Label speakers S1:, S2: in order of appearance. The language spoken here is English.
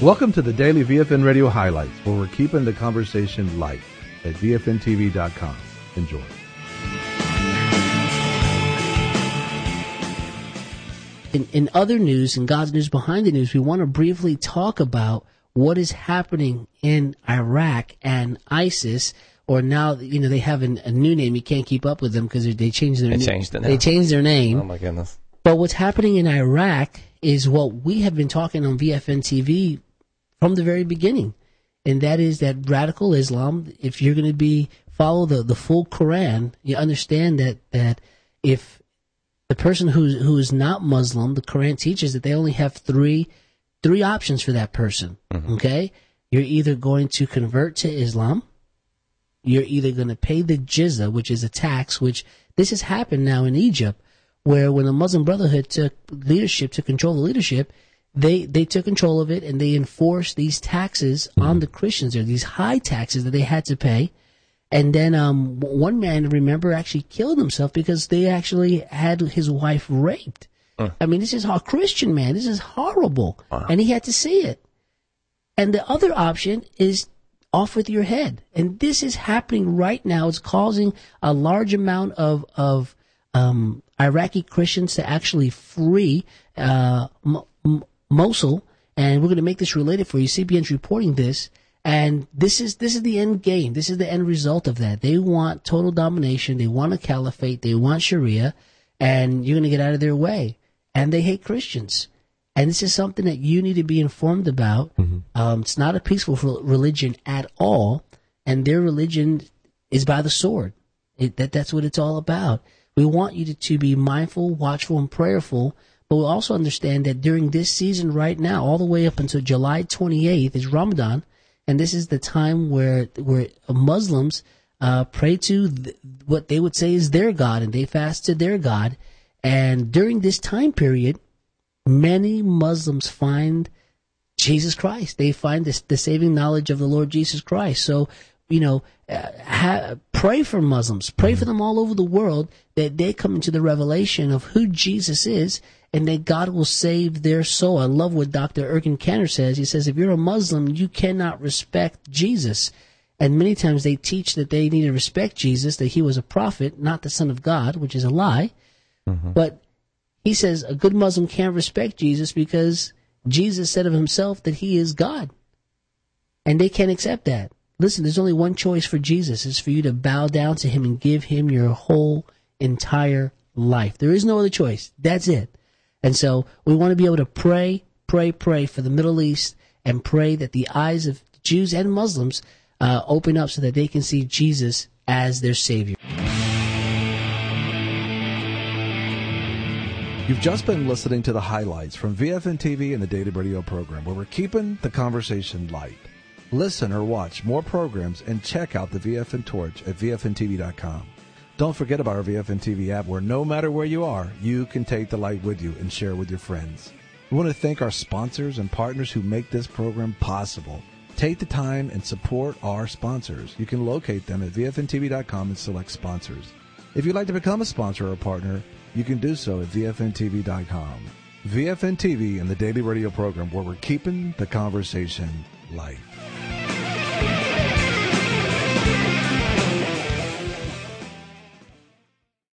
S1: Welcome to the Daily VFN Radio Highlights, where we're keeping the conversation light at VFNTV.com. Enjoy.
S2: In other news, in God's news behind the news, we want to briefly talk about what is happening in Iraq and ISIS, or now, they have a new name. You can't keep up with them because they changed their name. They changed their name.
S3: Oh, my goodness.
S2: But what's happening in Iraq is what we have been talking on VFN TV from the very beginning, and that is that radical Islam, if you're going to follow the full Quran, you understand that if the person who is not Muslim, the Quran teaches that they only have three options for that person. Mm-hmm. Okay? You're either going to convert to Islam, you're either going to pay the jizya, which is a tax, which this has happened now in Egypt, where when the Muslim Brotherhood took control of the leadership, they took control of it and they enforced these taxes on the Christians. There, these high taxes that they had to pay. And then one man, remember, actually killed himself because they actually had his wife raped. I mean, this is a Christian man. This is horrible. Wow. And he had to see it. And the other option is off with your head. And this is happening right now. It's causing a large amount of Iraqi Christians to actually flee Mosul. And we're going to make this related for you. CBN's reporting this. And this is the end game. This is the end result of that. They want total domination. They want a caliphate. They want Sharia. And you're going to get out of their way. And they hate Christians. And this is something that you need to be informed about. Mm-hmm. It's not a peaceful religion at all. And their religion is by the sword. That's what it's all about. We want you to be mindful, watchful, and prayerful. But we also understand that during this season right now, all the way up until July 28th, is Ramadan. And this is the time where Muslims pray to what they would say is their God, and they fast to their God. And during this time period, many Muslims find Jesus Christ. They find the saving knowledge of the Lord Jesus Christ. So, pray for Muslims. Pray for them all over the world that they come into the revelation of who Jesus is and that God will save their soul. I love what Dr. Erkin Cantor says. He says, if you're a Muslim, you cannot respect Jesus. And many times they teach that they need to respect Jesus, that he was a prophet, not the Son of God, which is a lie. Mm-hmm. But he says a good Muslim can't respect Jesus because Jesus said of himself that he is God. And they can't accept that. Listen, there's only one choice for Jesus. It's for you to bow down to him and give him your whole entire life. There is no other choice. That's it. And so we want to be able to pray for the Middle East and pray that the eyes of Jews and Muslims open up so that they can see Jesus as their Savior.
S1: You've just been listening to the highlights from VFN TV and the Daily Radio program, where we're keeping the conversation light. Listen or watch more programs and check out the VFN Torch at VFNTV.com. Don't forget about our VFN TV app, where no matter where you are, you can take the light with you and share with your friends. We want to thank our sponsors and partners who make this program possible. Take the time and support our sponsors. You can locate them at VFNTV.com and select sponsors. If you'd like to become a sponsor or a partner, you can do so at VFNTV.com. VFN TV and the Daily Radio program, where we're keeping the conversation light.